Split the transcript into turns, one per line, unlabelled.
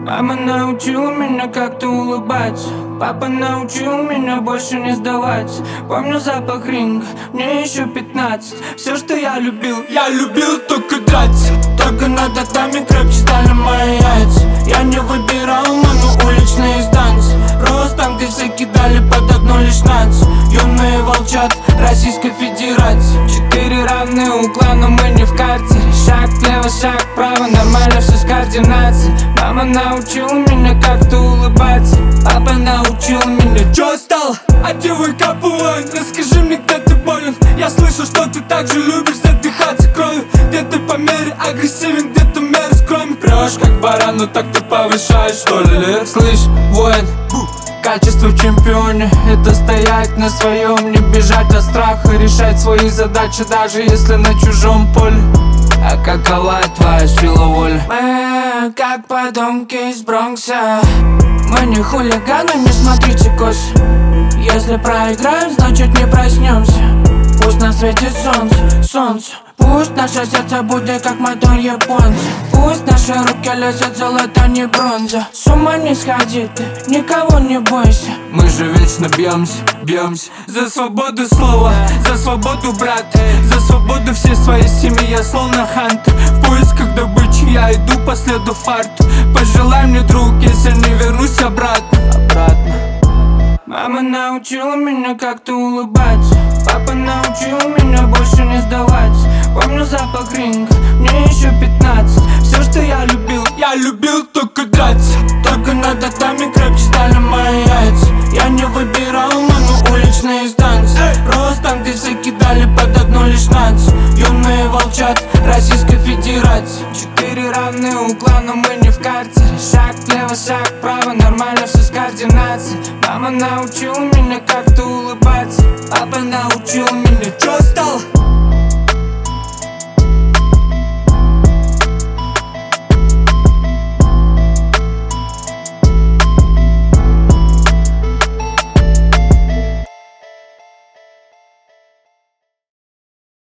Мама научила меня как-то улыбаться. Папа научил меня больше не сдаваться. Помню запах ринга, мне еще 15. Все, что я любил только драться. Только над татами крепче стали мои яйца. Я не выбирал, мамы, уличные станции. Ростом ты все кидали под одну лишь нацию. Юные волчат Российской Федерации. 4 равные угла, но мы не в карте. Шаг влево, шаг вправо, нормально все с координацией. Мама научила меня как-то улыбаться. Папа научил меня. Чё стал? Одевай капюшон, расскажи мне, где ты болен. Я слышу, что ты так же любишь задыхаться кровью. Где ты по мере агрессивен, где ты меры скромен. Прешь как баран, но так ты повышаешь, что ли? Слышь, воин, качество в чемпионе — это стоять на своем, не бежать от страха, решать свои задачи, даже если на чужом поле. А какова твоя сила воли? Мы как потомки из Бронкса. Мы не хулиганы, не смотрите косо. Если проиграем, значит не проснемся. Пусть на светит солнце. Пусть наше сердце будет как мотор японца. Пусть наши руки лезет золото, не бронза. С ума не сходи ты, никого не бойся. Мы же вечно бьемся за свободу слова, за свободу, брат, за свободу всей своей семьи. Я словно хантер, в поисках добычи я иду по следу фарту. Пожелай мне, друг, если не вернусь обратно. Мама научила меня как-то улыбаться. Папа научил меня больше не сдаваться. Помню запах ринга, мне еще 15. Все, что я любил только драться. Только над татами крепче стали мои яйца. Я не выбирал, мамы, уличные станции. Ростом ты все кидали под одну лишь нацию. Юные волчат Российской Федерации. 4 равные угла, но мы не в карте. Шаг влево, шаг вправо, нормально все с координацией. Мама научила меня как-то улыбаться.